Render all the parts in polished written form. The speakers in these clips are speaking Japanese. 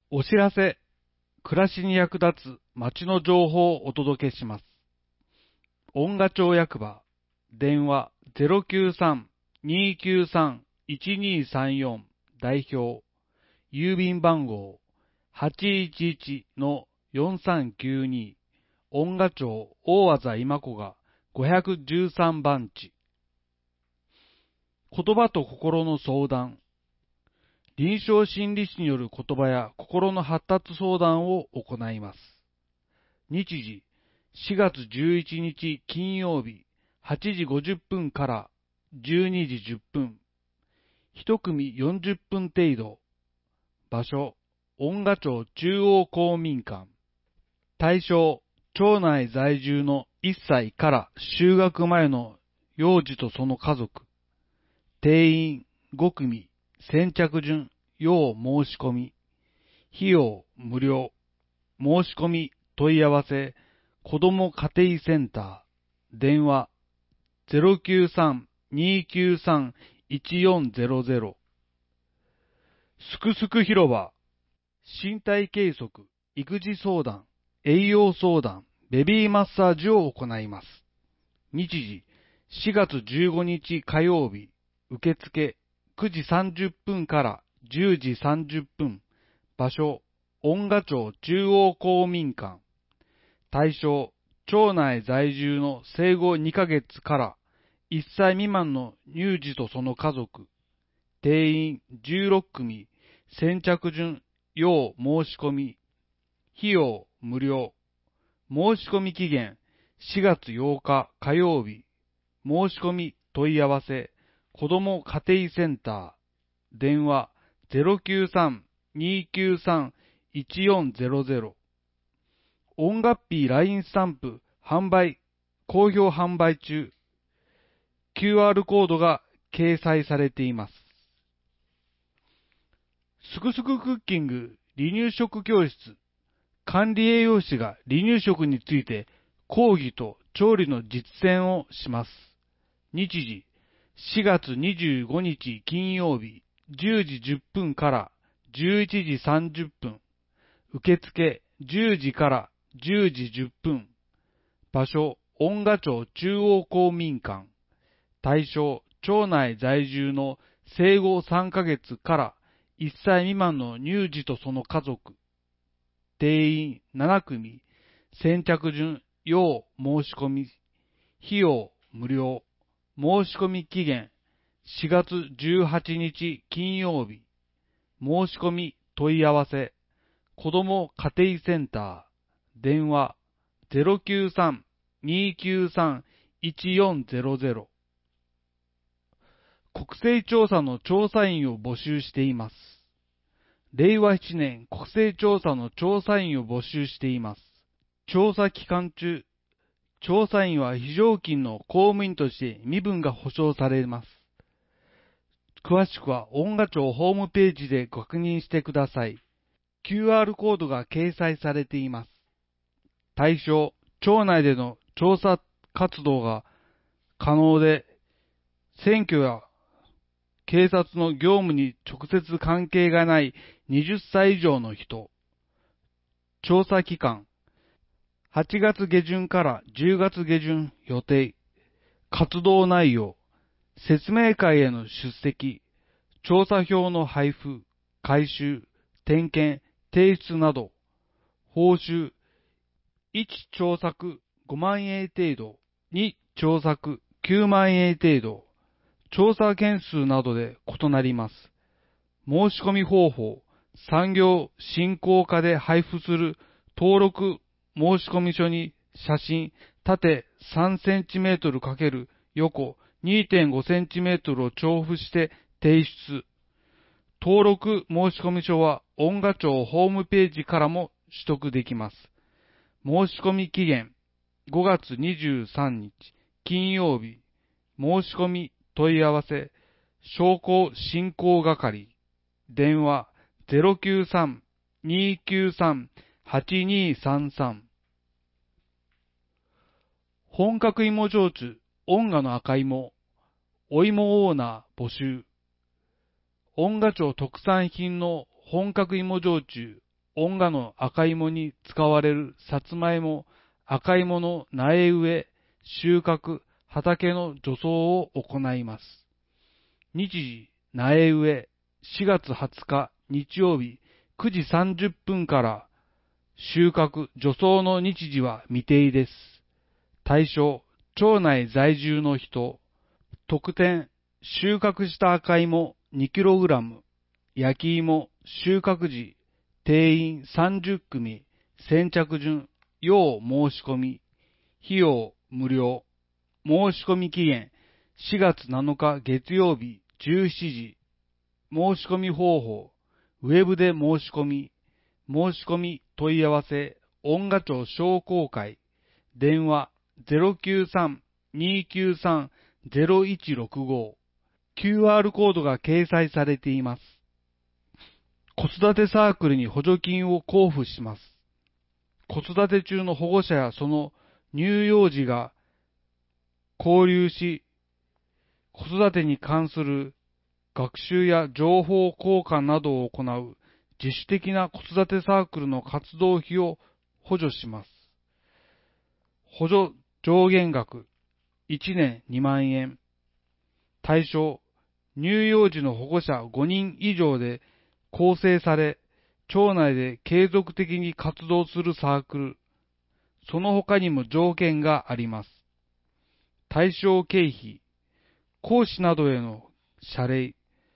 お知らせ、暮らしに役立つ街の情報をお届けします。音賀町役場、電話093-293-1234代表、郵便番号811-4392、音賀町大字今子が513番地。言葉と心の相談。臨床心理士による言葉や心の発達相談を行います。日時、4月11日金曜日、8時50分から12時10分。一組40分程度。場所、音賀町中央公民館。対象、町内在住の1歳から就学前の幼児とその家族。定員5組。先着順、要申し込み。費用無料。申し込み問い合わせ、子ども家庭センター。電話093-293-1400。すくすく広場。身体計測、育児相談、栄養相談、ベビーマッサージを行います。日時、4月15日火曜日。受付9時30分から10時30分。場所、音賀町中央公民館。対象、町内在住の生後2ヶ月から1歳未満の乳児とその家族。定員16組。先着順、要申し込み。費用無料。申し込み期限4月8日火曜日。申し込み問い合わせ、子ども家庭センター。電話093-293-1400。音楽ピー LINE スタンプ販売、好評販売中。QR コードが掲載されています。すくすくクッキング離乳食教室。管理栄養士が離乳食について講義と調理の実践をします。日時、4月25日金曜日、10時10分から11時30分。受付10時から10時10分。場所、音賀町中央公民館。対象、町内在住の生後3ヶ月から1歳未満の乳児とその家族。定員7組。先着順、要申し込み。費用無料。申し込み期限4月18日金曜日。申し込み問い合わせ、子ども家庭センター。電話093-293-1400。国勢調査の調査員を募集しています。令和7年国勢調査の調査員を募集しています。調査期間中、調査員は非常勤の公務員として身分が保障されます。詳しくは音賀町ホームページでご確認してください。QR コードが掲載されています。対象、町内での調査活動が可能で、選挙や警察の業務に直接関係がない20歳以上の人。調査期間、8月下旬から10月下旬予定。活動内容、説明会への出席、調査票の配布、回収、点検、提出など。報酬、1調作5万円程度、2調作9万円程度。調査件数などで異なります。申し込み方法、産業振興課で配布する登録申込書に写真、縦3センチメートル×横2.5センチメートルを調布して提出。登録申込書は音賀町ホームページからも取得できます。申し込み期限5月23日金曜日。申し込み問い合わせ、商工振興係。電話093-293-8233。本格芋焼酎、音賀の赤芋、お芋オーナー募集。音賀町特産品の本格芋焼酎、 音画の赤芋に使われるさつまいも、赤芋の苗植え、収穫、畑の除草を行います。日時、苗植え、4月20日日曜日9時30分から収穫、除草の日時は未定です。対象、町内在住の人。特典、収穫した赤芋 2kg、焼き芋、収穫時、定員30組、先着順、要申し込み、費用無料、申し込み期限4月7日月曜日17時、申し込み方法、ウェブで申し込み、申し込み問い合わせ、音画町商工会、電話 093-293-0165、QR コードが掲載されています。子育てサークルに補助金を交付します。子育て中の保護者やその乳幼児が交流し、子育てに関する学習や情報交換などを行う自主的な子育てサークルの活動費を補助します。補助上限額1年2万円。対象、乳幼児の保護者5人以上で構成され、町内で継続的に活動するサークル。その他にも条件があります。対象経費、講師などへの謝礼、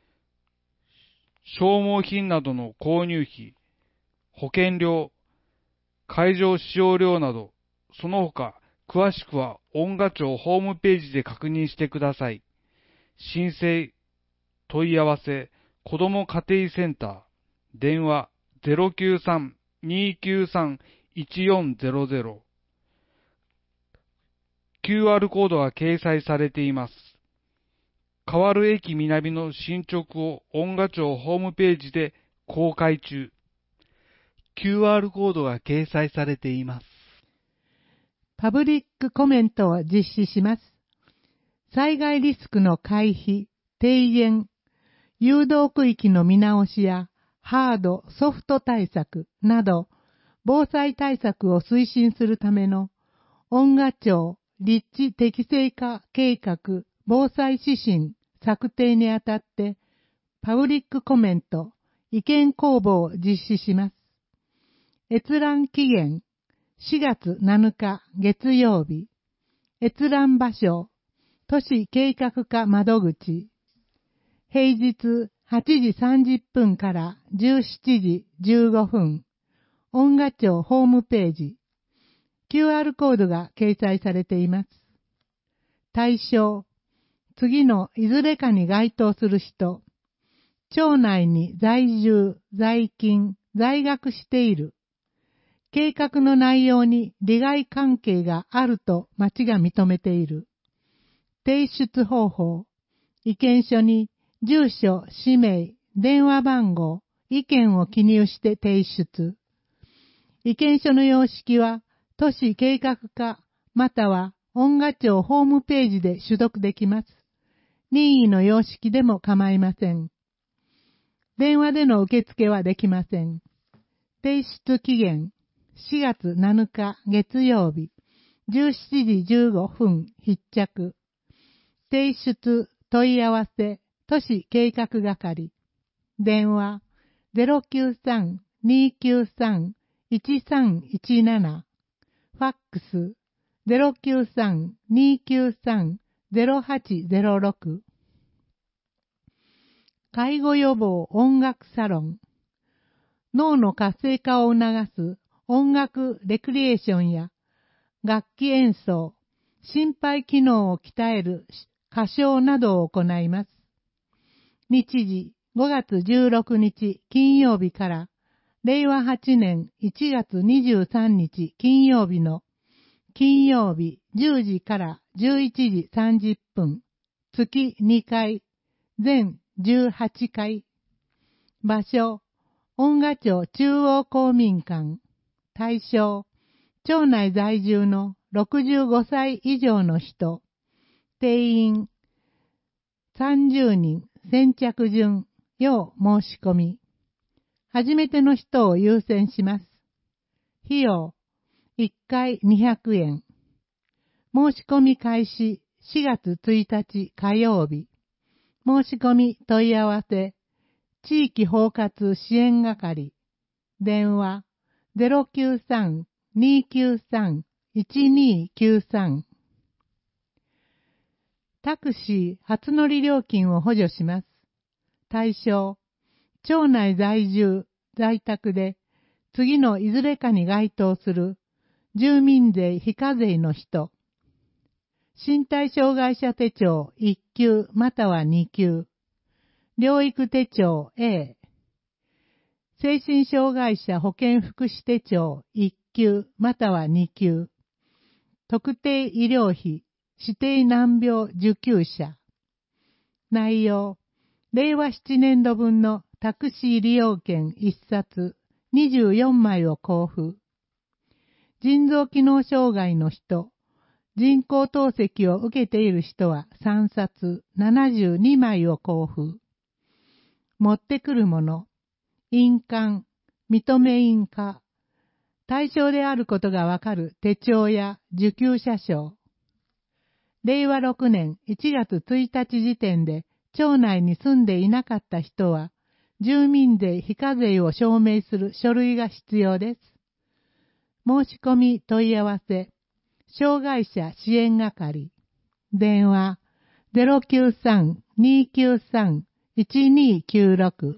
消耗品などの購入費、保険料、会場使用料など、その他、詳しくは音画庁ホームページで確認してください。申請、問い合わせ、子ども家庭センター、電話 093-293-1400、QR コードが掲載されています。変わる駅南の進捗を音画庁ホームページで公開中。QR コードが掲載されています。 パブリックコメントを実施します。災害リスクの回避、低減、誘導区域の見直しやハード・ソフト対策など、防災対策を推進するための音画庁立地適正化計画防災指針策定にあたって、パブリックコメント、意見公募を実施します。閲覧期限4月7日月曜日。閲覧場所、都市計画課窓口。平日8時30分から17時15分。音画庁ホームページ。QR コードが掲載されています。対象、次のいずれかに該当する人。町内に在住、在勤、在学している。計画の内容に利害関係があると町が認めている。提出方法。意見書に住所、氏名、電話番号、意見を記入して提出。意見書の様式は都市計画課または音画庁ホームページで取得できます。任意の様式でも構いません。電話での受付はできません。提出期限4月7日月曜日17時15分必着。提出問い合わせ都市計画係。電話 093-293-1317。ファックス 093-293-0806。介護予防音楽サロン。脳の活性化を促す音楽レクリエーションや楽器演奏、心肺機能を鍛える歌唱などを行います。日時5月16日金曜日から令和8年1月23日金曜日の金曜日10時から11時30分、月2回、全18回。場所、音画庁中央公民館。対象、町内在住の65歳以上の人。定員30人、先着順、要申し込み。 初めての人を優先します。費用、1回200円。申し込み開始4月1日火曜日。申し込み問い合わせ、地域包括支援係。電話、093-293-1293。タクシー初乗り料金を補助します。対象、町内在住、在宅で、次のいずれかに該当する住民税非課税の人、身体障害者手帳1級または2級、療育手帳 A、精神障害者保健福祉手帳1級または2級、特定医療費指定難病受給者。内容、令和7年度分のタクシー利用券1冊24枚を交付。腎臓機能障害の人、人工透析を受けている人は3冊72枚を交付。持ってくるもの、印鑑、認め印か、対象であることがわかる手帳や受給者証。令和6年1月1日時点で町内に住んでいなかった人は、住民税非課税を証明する書類が必要です。申し込み問い合わせ、障害者支援係。電話、093-293-1296。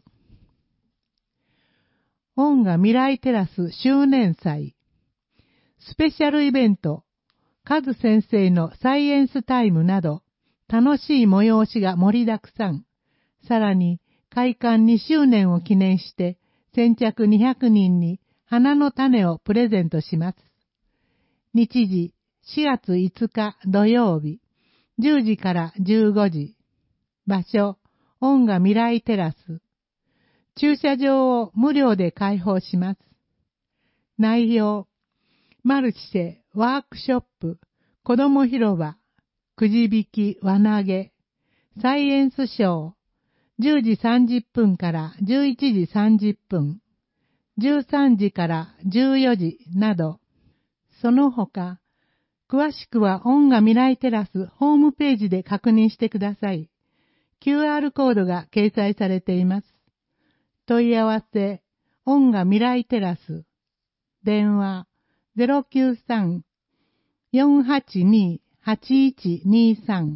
音楽未来テラス周年祭。スペシャルイベント、カズ先生のサイエンスタイムなど、楽しい催しが盛りだくさん。さらに、開館2周年を記念して、先着200人に花の種をプレゼントします。日時、4月5日土曜日、10時から15時。場所、音楽未来テラス。駐車場を無料で開放します。内容、マルシェ、ワークショップ、子ども広場、くじ引き、輪投げ、サイエンスショー、10時30分から11時30分、13時から14時など、その他、詳しくは音楽未来テラスホームページで確認してください。QR コードが掲載されています。問い合わせ、音楽未来テラス。電話、093-482-8123。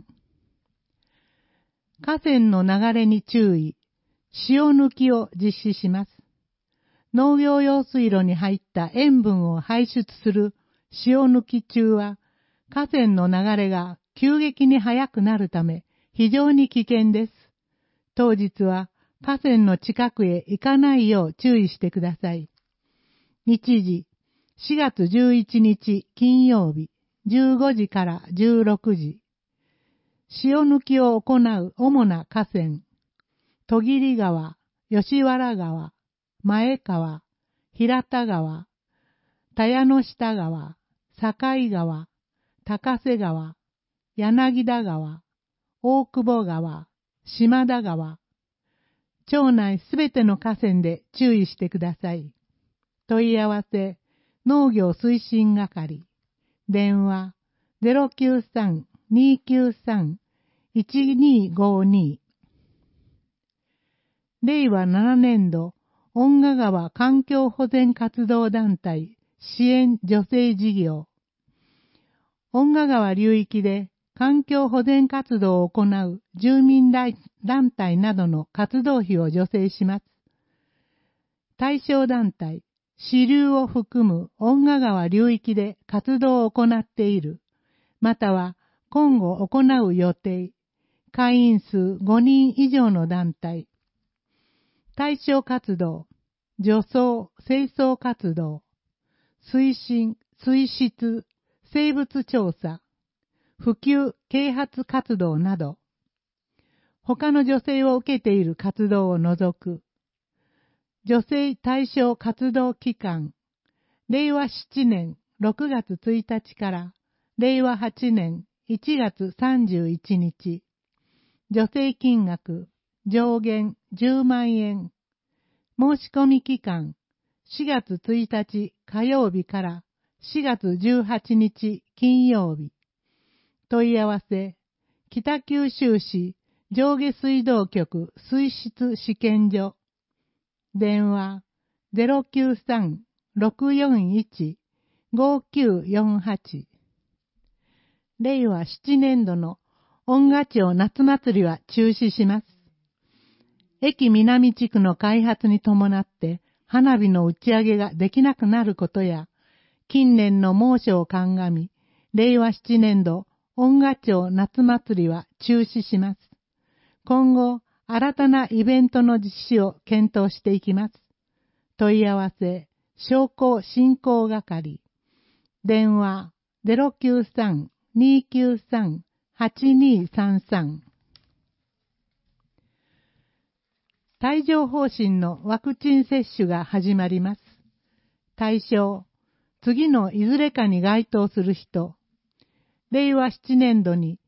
河川の流れに注意、塩抜きを実施します。農業用水路に入った塩分を排出する塩抜き中は、河川の流れが急激に速くなるため非常に危険です。当日は河川の近くへ行かないよう注意してください。日時、4月11日金曜日、15時から16時。塩抜きを行う主な河川、戸切川、吉原川、前川、平田川、田屋の下川、境川、高瀬川、柳田川、大久保川、島田川。町内すべての河川で注意してください。問い合わせ、農業推進係。電話、093-293-1252。令和7年度、恩賀川環境保全活動団体支援助成事業。恩賀川流域で環境保全活動を行う住民団体などの活動費を助成します。対象団体、支流を含む恩賀川流域で活動を行っている、または今後行う予定、会員数5人以上の団体。対象活動、除草・清掃活動、推進・水質・生物調査、普及・啓発活動など、他の助成を受けている活動を除く、助成対象活動期間、令和7年6月1日から令和8年1月31日、助成金額上限10万円、 申し込み期間、4月1日火曜日から4月18日金曜日。問い合わせ、北九州市上下水道局水質試験所。電話、093-641-5948。令和7年度の恩賀町夏祭りは中止します。駅南地区の開発に伴って花火の打ち上げができなくなることや、近年の猛暑を鑑み、令和7年度恩賀町夏祭りは中止します。今後、新たなイベントの実施を検討していきます。問い合わせ、商工振興係。電話、093-293-8233。帯状疱疹のワクチン接種が始まります。対象、次のいずれかに該当する人。令和7年度に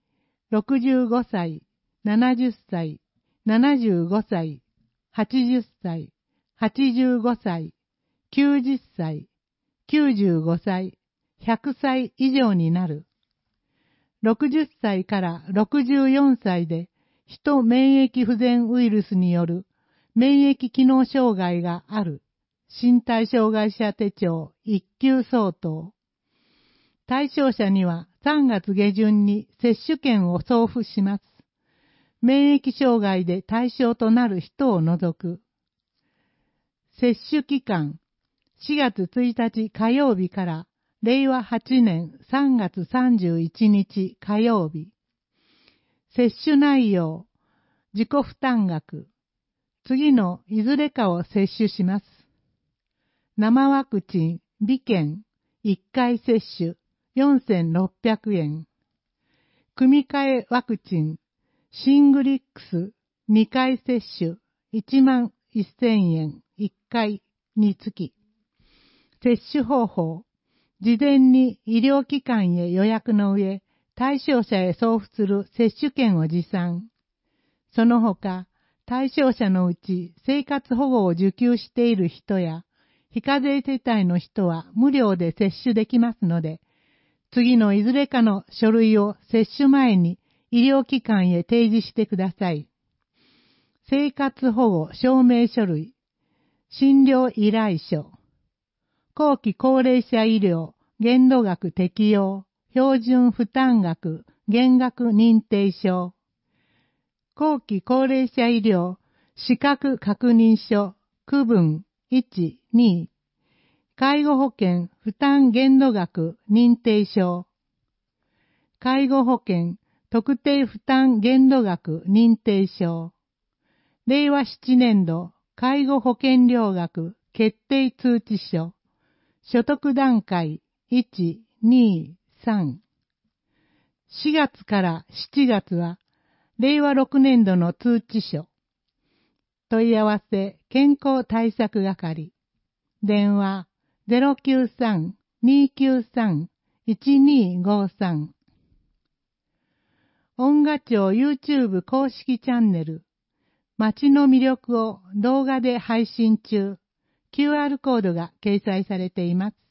65歳、70歳、75歳、80歳、85歳、90歳、95歳、100歳以上になる。60歳から64歳で、ヒト免疫不全ウイルスによる免疫機能障害がある。身体障害者手帳1級相当。対象者には3月下旬に接種券を送付します。免疫障害で対象となる人を除く。接種期間、4月1日火曜日から令和8年3月31日火曜日。接種内容、自己負担額。次のいずれかを接種します。生ワクチン、微券、1回接種、4600円。組み換えワクチン、シングリックス2回接種11000円1回につき。接種方法、事前に医療機関へ予約の上、対象者へ送付する接種券を持参。その他、対象者のうち生活保護を受給している人や、非課税世帯の人は無料で接種できますので、次のいずれかの書類を接種前に医療機関へ提示してください。生活保護証明書類、診療依頼書、後期高齢者医療限度額適用、標準負担額減額認定証、後期高齢者医療資格確認書区分1、2、介護保険負担限度額認定証、介護保険特定負担限度額認定証、令和7年度介護保険料額決定通知書、所得段階1、2、3。4月から7月は令和6年度の通知書。問い合わせ健康対策係。電話093-293-1253。恩賀町 YouTube 公式チャンネル。町の魅力を動画で配信中。QR コードが掲載されています。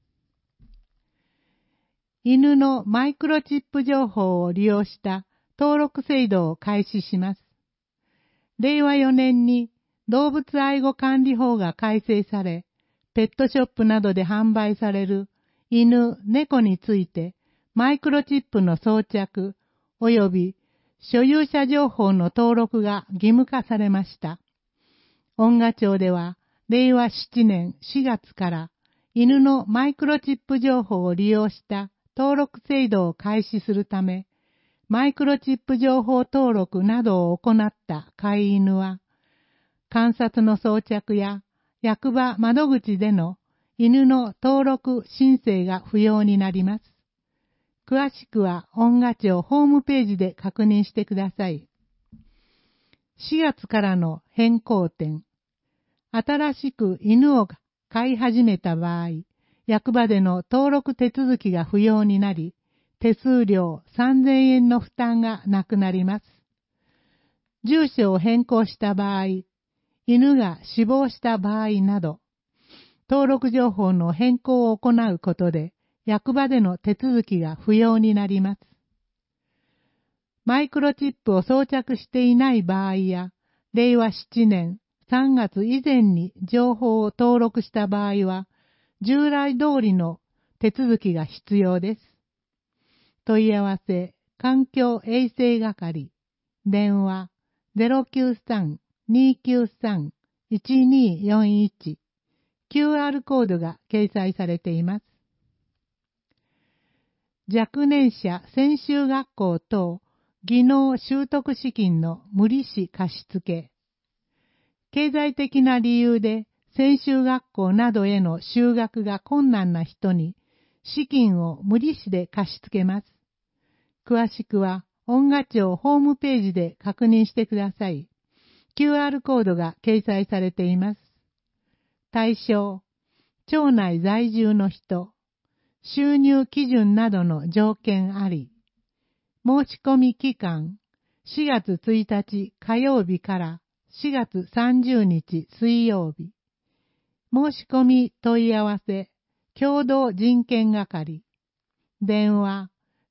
犬のマイクロチップ情報を利用した登録制度を開始します。令和4年に動物愛護管理法が改正され、ペットショップなどで販売される犬、猫についてマイクロチップの装着及び所有者情報の登録が義務化されました。恩賀町では令和7年4月から犬のマイクロチップ情報を利用した登録制度を開始するため、マイクロチップ情報登録などを行った飼い犬は、鑑札の装着や役場窓口での犬の登録申請が不要になります。詳しくは恩賀町ホームページで確認してください。4月からの変更点。新しく犬を飼い始めた場合、役場での登録手続きが不要になり、手数料3000円の負担がなくなります。住所を変更した場合、 犬が死亡した場合など、登録情報の変更を行うことで、役場での手続きが不要になります。マイクロチップを装着していない場合や、令和7年3月以前に情報を登録した場合は、従来通りの手続きが必要です。問い合わせ、環境衛生係、電話 093-293-1241、QR コードが掲載されています。若年者専修学校等技能習得資金の無利子貸付。経済的な理由で専修学校などへの就学が困難な人に資金を無利子で貸し付けます。詳しくは音楽庁ホームページで確認してください。QR コードが掲載されています。対象、町内在住の人、収入基準などの条件あり、申し込み期間、4月1日火曜日から4月30日水曜日。申し込み問い合わせ、共同人権係。電話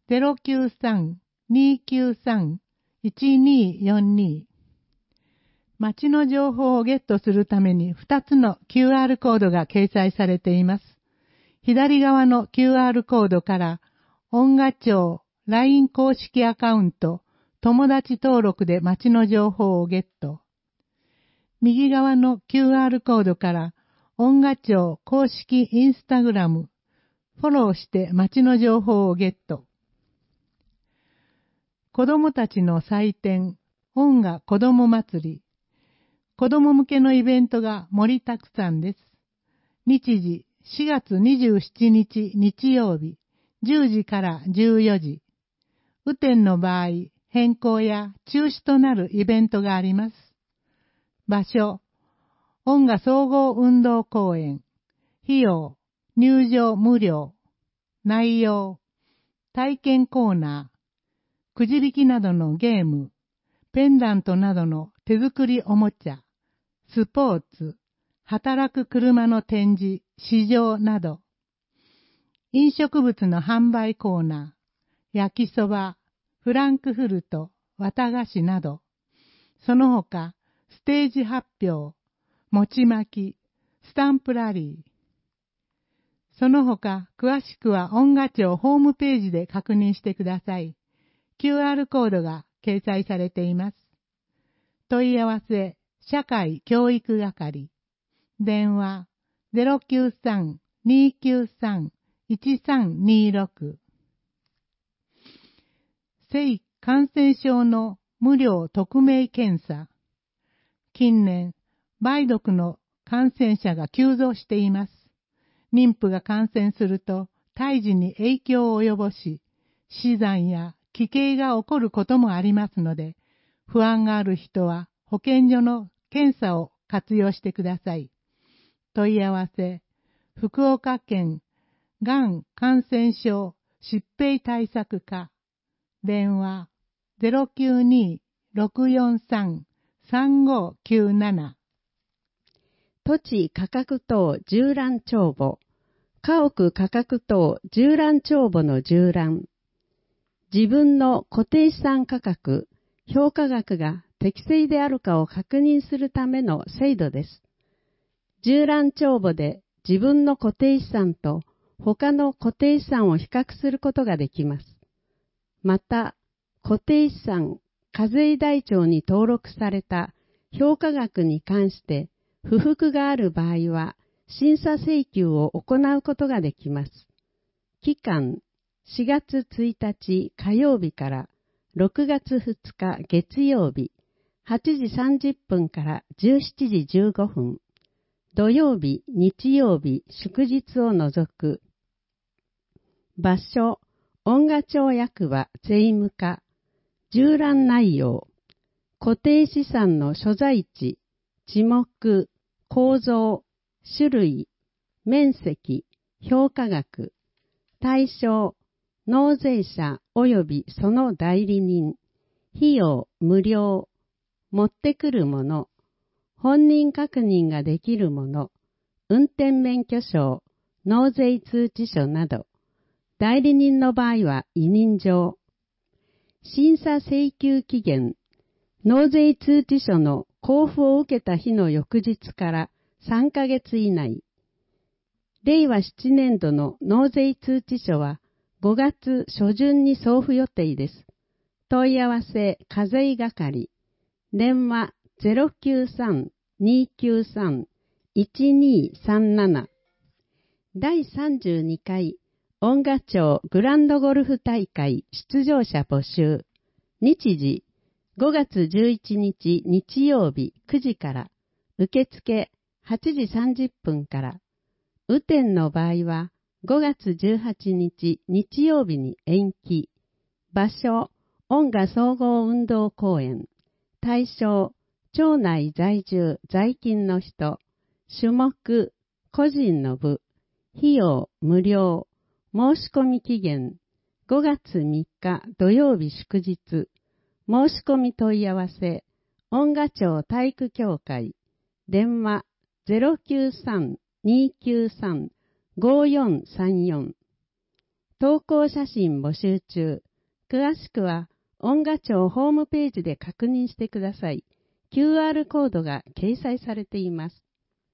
093-293-1242。町の情報をゲットするために2つの QR コードが掲載されています。左側の QR コードから音楽庁 LINE 公式アカウント友達登録で町の情報をゲット。右側の QR コードから音楽庁公式インスタグラムフォローして町の情報をゲット。子供たちの祭典音楽子供祭り。子供向けのイベントが盛りだくさんです。日時4月27日日曜日10時から14時。雨天の場合、変更や中止となるイベントがあります。場所、音楽総合運動公園。費用、入場無料。内容、体験コーナー、くじ引きなどのゲーム、ペンダントなどの手作りおもちゃ、スポーツ、働く車の展示、試乗など、飲食物の販売コーナー、焼きそば、フランクフルト、綿菓子など、その他、ステージ発表、餅巻き、スタンプラリー、その他、詳しくは音楽庁ホームページで確認してください。QR コードが掲載されています。問い合わせ、社会教育係。電話、093-293-1326。性感染症の無料匿名検査。近年、梅毒の感染者が急増しています。妊婦が感染すると胎児に影響を及ぼし、死産や奇形が起こることもありますので、不安がある人は保健所の検査を活用してください。問い合わせ、福岡県がん感染症疾病対策課。電話092-643-3597。 土地価格等縦覧帳簿、家屋価格等縦覧帳簿の縦覧。自分の固定資産価格、評価額が適正であるかを確認するための制度です。縦覧帳簿で自分の固定資産と他の固定資産を比較することができます。また、固定資産課税台帳に登録された評価額に関して不服がある場合は、審査請求を行うことができます。期間、4月1日火曜日から6月2日月曜日、8時30分から17時15分、土曜日、日曜日、祝日を除く。場所、音楽庁役場税務課。縦覧内容、固定資産の所在地、地目、構造、種類、面積、評価額、対象、納税者及びその代理人、費用無料、持ってくるもの、 本人確認ができるもの、運転免許証、納税通知書など、代理人の場合は委任状、審査請求期限、納税通知書の交付を受けた日の翌日から3ヶ月以内、令和7年度の納税通知書は5月初旬に送付予定です。問い合わせ課税係、電話 093-293-1237 第32回恩賀町グランドゴルフ大会出場者募集。日時5月11日日曜日9時から、受付8時30分から、雨天の場合は5月18日日曜日に延期。場所、恩賀総合運動公園。対象、町内在住在勤の人。種目、個人の部。費用、無料。申し込み期限、5月3日土曜日祝日。申し込み問い合わせ、恩賀町体育協会。電話093-293-5434。投稿写真募集中。詳しくは、恩賀町ホームページで確認してください。QR コードが掲載されています。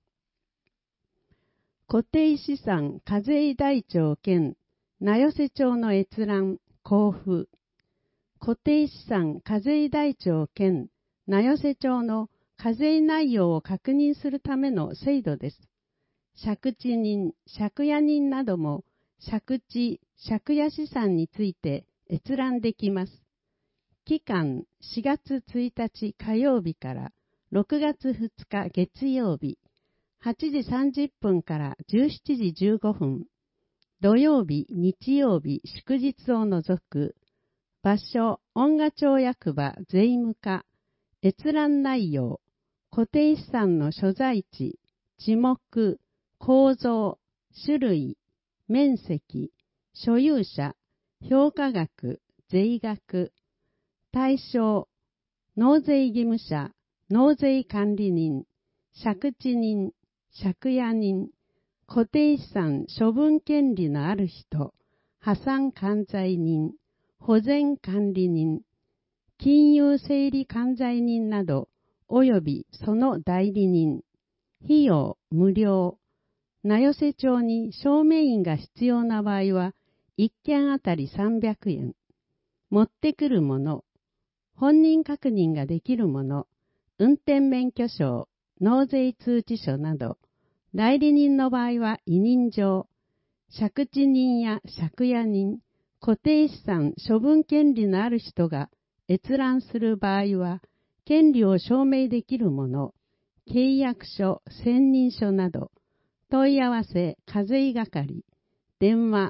固定資産課税台帳兼名寄町の閲覧交付。固定資産課税台帳兼名寄町の課税内容を確認するための制度です。借地人、借家人なども借地、借家資産について閲覧できます。期間4月1日火曜日から6月2日月曜日。8時30分から17時15分。土曜日、日曜日、祝日を除く。場所、恩賀町役場税務課。閲覧内容。固定資産の所在地、地目、構造、種類、面積、所有者、評価額、税額。対象、納税義務者、納税管理人、借地人、借家人、固定資産処分権利のある人、破産管財人、保全管理人、金融整理管財人など、およびその代理人、費用無料、名寄町に証明員が必要な場合は、1件あたり300円、持ってくるもの、本人確認ができるもの、運転免許証、納税通知書など、代理人の場合は委任状、借地人や借家人、固定資産処分権利のある人が閲覧する場合は、権利を証明できるもの、契約書、選任書など、問い合わせ課税係、電話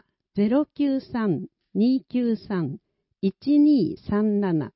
093-293-1237。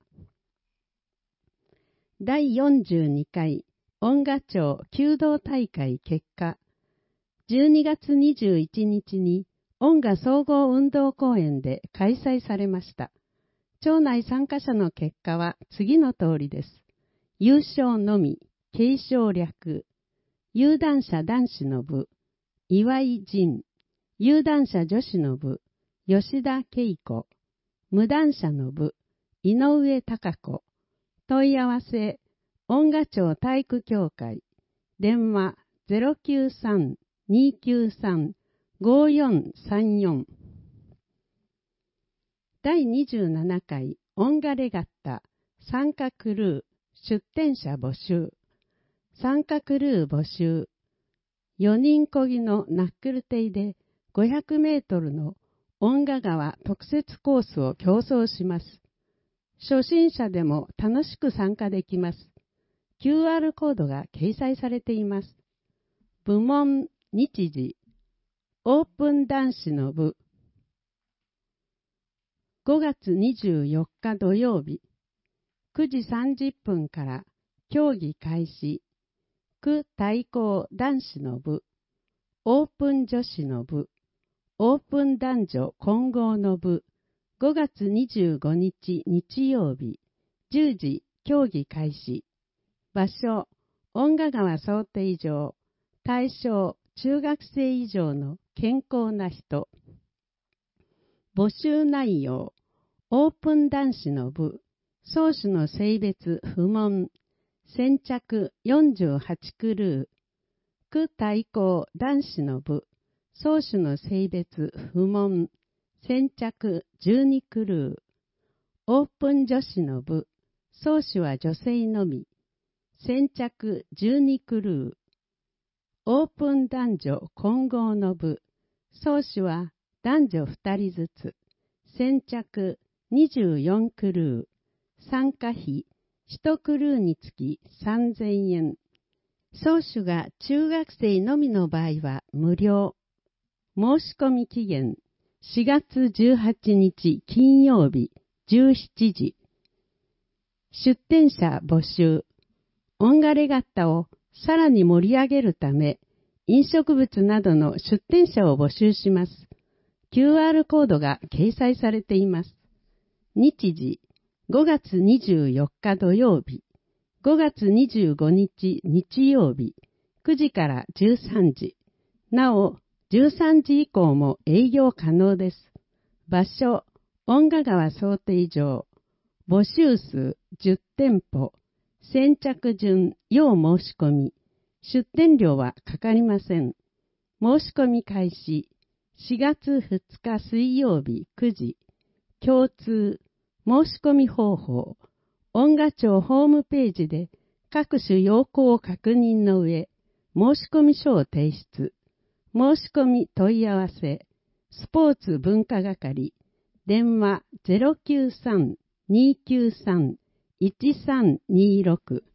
第42回恩賀町弓道大会結果。12月21日に恩賀総合運動公園で開催されました。町内参加者の結果は次の通りです。優勝のみ、継承略。有段者男子の部、岩井仁。有段者女子の部、吉田恵子。無段者の部、井上貴子。問い合わせ、恩賀町体育協会。電話093-293-5434。第27回恩賀レガッタ参加クルー出展者募集。参加クルー募集。4人漕ぎのナックル艇で500メートルの恩賀川特設コースを競争します。初心者でも楽しく参加できます。QR コードが掲載されています。部門日時。オープン男子の部。5月24日土曜日。9時30分から競技開始。区対抗男子の部。オープン女子の部。オープン男女混合の部。5月25日日曜日。10時競技開始。場所、 恩賀川想定上、対象中学生以上の健康な人。募集内容、オープン男子の部、総種の性別不問、先着48クルー、区対抗男子の部、総種の性別不問、先着12クルー、オープン女子の部、総種は女性のみ、先着12クルー、オープン男女混合の部、総種は男女2人ずつ、先着24クルー、参加費1クルーにつき3000円。総種が中学生のみの場合は無料。申し込み期限4月18日金曜日17時。出展者募集。オンガレガッタをさらに盛り上げるため、飲食物などの出展者を募集します。QR コードが掲載されています。日時、5月24日土曜日、5月25日日曜日、9時から13時。なお、13時以降も営業可能です。場所、恩賀川想定場。募集数10店舗。先着順要申し込み。出店料はかかりません。申し込み開始。4月2日水曜日9時。共通。申し込み方法。恩賀町ホームページで各種要項を確認の上、申し込み書を提出。申し込み問い合わせ。スポーツ文化係。電話 093-293-1326